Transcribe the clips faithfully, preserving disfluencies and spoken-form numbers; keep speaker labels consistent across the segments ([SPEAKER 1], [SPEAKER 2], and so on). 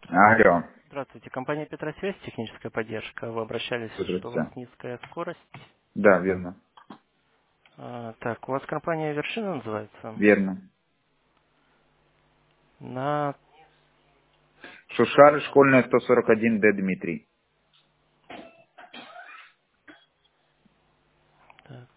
[SPEAKER 1] Алло,
[SPEAKER 2] Здравствуйте, компания Петросвязь, техническая поддержка. Вы обращались, что у вас
[SPEAKER 1] здравствуйте.
[SPEAKER 2] низкая скорость.
[SPEAKER 1] Да, верно.
[SPEAKER 2] А, так, у вас компания Вершина называется?
[SPEAKER 1] Верно.
[SPEAKER 2] На...
[SPEAKER 1] Шушары, школьная сто сорок один Д, Дмитрий.
[SPEAKER 2] Так,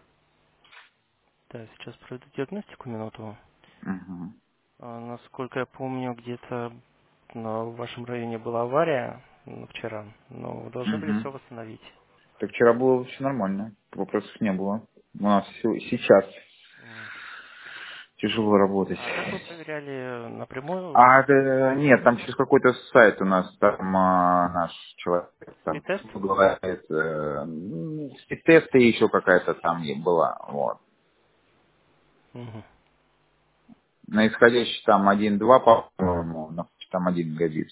[SPEAKER 2] да, сейчас проведу диагностику минуту.
[SPEAKER 1] Угу.
[SPEAKER 2] А, насколько я помню, где-то на- в вашем районе была авария ну, вчера, но вы должны были
[SPEAKER 1] Угу.
[SPEAKER 2] все восстановить.
[SPEAKER 1] Так вчера было все нормально, вопросов не было. У нас всё- сейчас
[SPEAKER 2] М.
[SPEAKER 1] тяжело работать.
[SPEAKER 2] А как вы проверяли напрямую
[SPEAKER 1] А, э, нет, там через какой-то сайт у нас, там а, наш человек, там,
[SPEAKER 2] спид-тест?
[SPEAKER 1] говорит, э, м, спид-тесты еще какая-то там и была, вот.
[SPEAKER 2] Мгм.
[SPEAKER 1] На исходящий там один-два, по-моему, на там один мегабит.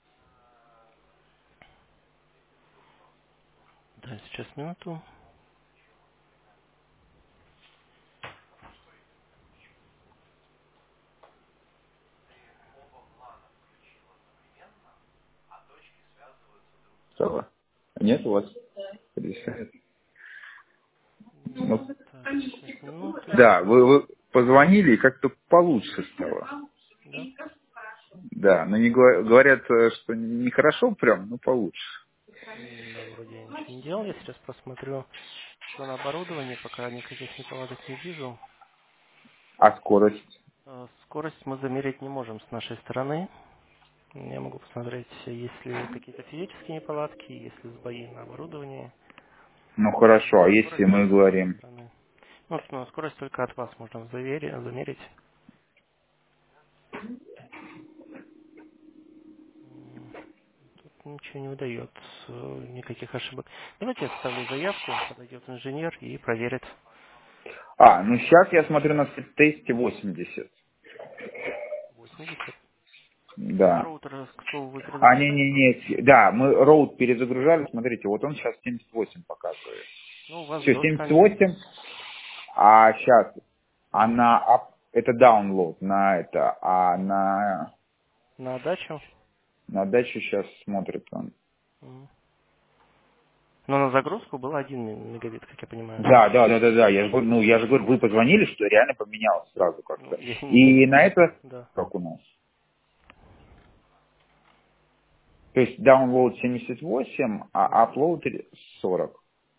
[SPEAKER 2] Да, сейчас минуту.
[SPEAKER 1] Стало. Нет у вас? пятьдесят. Ну,
[SPEAKER 2] Так, сейчас минуту.
[SPEAKER 1] да, вы, вы позвонили, и как-то получше стало.
[SPEAKER 2] Да?
[SPEAKER 1] Да, но не говор- говорят, э, что нехорошо прям, но получше.
[SPEAKER 2] М, Да, вроде я ничего не делал. Я сейчас посмотрю все на оборудовании, пока никаких неполадок не вижу.
[SPEAKER 1] А скорость?
[SPEAKER 2] Э, Скорость мы замерить не можем с нашей стороны. Я могу посмотреть, есть ли какие-то физические неполадки, есть ли сбои на оборудовании.
[SPEAKER 1] Ну хорошо,
[SPEAKER 2] Но
[SPEAKER 1] а если
[SPEAKER 2] скорость
[SPEAKER 1] мы
[SPEAKER 2] с нашей
[SPEAKER 1] говорим...
[SPEAKER 2] стороны. Ну, с- ну, скорость только от вас можно завери- замерить. М, Тут ничего не выдает, э, никаких ошибок. Давайте я составлю заявку, подойдет инженер и проверит.
[SPEAKER 1] А, ну сейчас я смотрю на тесте восемьдесят.
[SPEAKER 2] восемьдесят. А
[SPEAKER 1] Да.
[SPEAKER 2] роутер, к слову, вы
[SPEAKER 1] А,
[SPEAKER 2] перезагружали?
[SPEAKER 1] не-не-не, да, мы роут перезагружали, смотрите, вот он сейчас семьдесят восемь показывает.
[SPEAKER 2] Ну, у вас
[SPEAKER 1] Все,
[SPEAKER 2] до
[SPEAKER 1] семьдесят
[SPEAKER 2] ста.
[SPEAKER 1] восемь, а сейчас, а
[SPEAKER 2] Мгм.
[SPEAKER 1] на, ап- это download, на это, а
[SPEAKER 2] Мгм.
[SPEAKER 1] на,
[SPEAKER 2] На дачу.
[SPEAKER 1] на дачу сейчас смотрит он.
[SPEAKER 2] Мгм. Но на загрузку было один мегабит, как я понимаю.
[SPEAKER 1] Да, да, да, да, да. Я же говорю, ну, я же говорю, вы позвонили, что реально поменялось сразу
[SPEAKER 2] Ну,
[SPEAKER 1] как-то.
[SPEAKER 2] я не...
[SPEAKER 1] И на это,
[SPEAKER 2] Да.
[SPEAKER 1] как у нас? То есть download семьдесят восемь, а
[SPEAKER 2] Мгм.
[SPEAKER 1] upload сорок.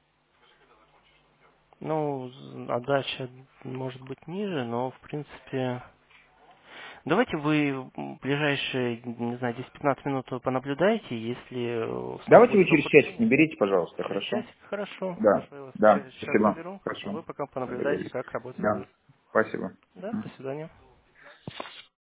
[SPEAKER 2] Ну, з- а дача может быть ниже, но в принципе... Давайте вы м, ближайшие, не знаю, десять-пятнадцать минут понаблюдайте, если э, снова
[SPEAKER 1] Давайте вы
[SPEAKER 2] будет
[SPEAKER 1] через часик
[SPEAKER 2] пробуждение.
[SPEAKER 1] наберите, пожалуйста,
[SPEAKER 2] Через
[SPEAKER 1] хорошо?
[SPEAKER 2] часик, хорошо,
[SPEAKER 1] Да,
[SPEAKER 2] хорошо, я вас
[SPEAKER 1] да,
[SPEAKER 2] через час
[SPEAKER 1] спасибо.
[SPEAKER 2] наберу, а
[SPEAKER 1] Хорошо.
[SPEAKER 2] вы пока понаблюдайте,
[SPEAKER 1] Договорились.
[SPEAKER 2] как работает.
[SPEAKER 1] Да, спасибо.
[SPEAKER 2] Да,
[SPEAKER 1] Мгм.
[SPEAKER 2] до свидания.